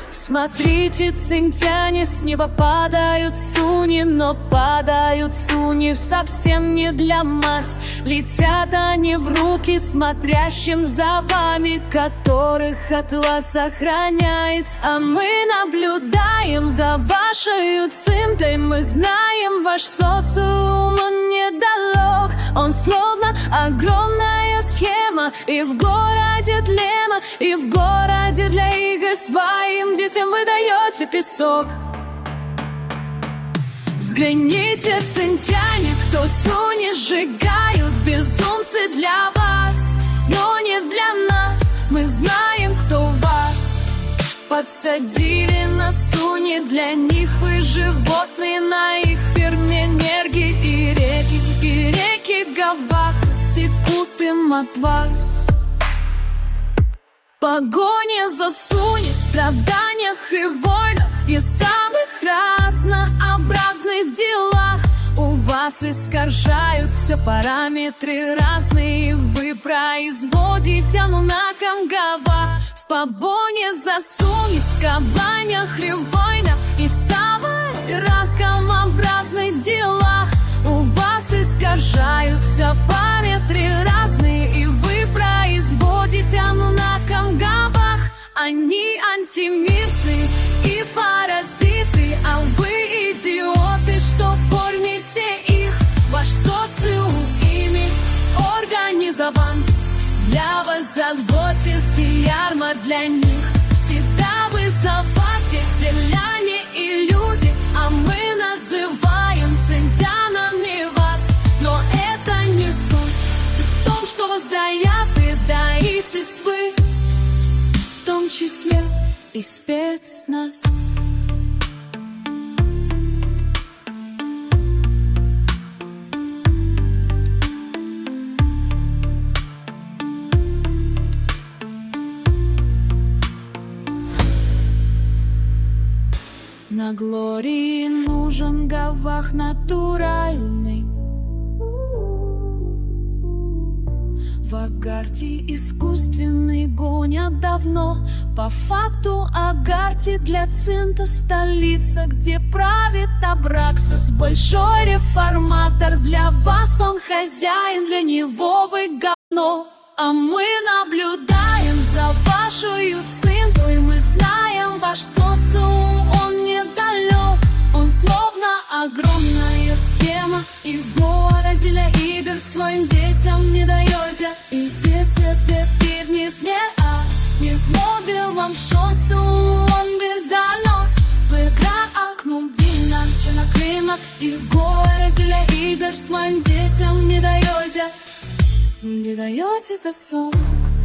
Смотрите, цинтяне, с неба падают суни, но падают суни совсем не для масс. Летят они в руки смотрящим за вами, которых от вас охраняет. А мы наблюдаем за вашей цинтой. Мы знаем, ваш социум, он недалек. Он словно огромная схема, и в городе длема, и в городе для игр своим детям вы даете песок. Взгляните, цинтяне, кто суни сжигают, безумцы для вас, но не для нас. Мы знаем, кто вас подсадили на суни. Для них вы животные, на их ферме энергии и реки Гаваха текут им от вас. В погоне за суни, страданиях и войнах и самых разнообразных делах у вас искажаются параметры разные. Вы производите на Камгава. В погоне за суни, скобланиях и войнах и самых разнообразных делах у вас искажаются параметры разные. И вы производите на Камгавах. Они антимирцы и паразиты, а вы идиоты, что кормите их. Ваш социум ими организован. Для вас заботится ярмарка для них. Всегда вы забываете селяне и люди, а мы называем цинтянами вас. Но это не суть. Суть в том, что воздаете, даетесь вы, в том числе и спецназ. На Глории нужен Гавах натуральный. В Агарте искусственный гонят давно. По факту Агарте для цинта столица, где правит Абраксас, большой реформатор. Для вас он хозяин, для него вы говно. А мы наблюдаем за вашей цинтой. Мы знаем, ваш социум, он недалек. Он словно огромная схема, и в городе для игр своим детям не даете. И дети певни не в мобил вам шансу, он бедонос. В играх окном Дина, Чернокрымок, и в городе для игр своим детям не даете. Не даете песок.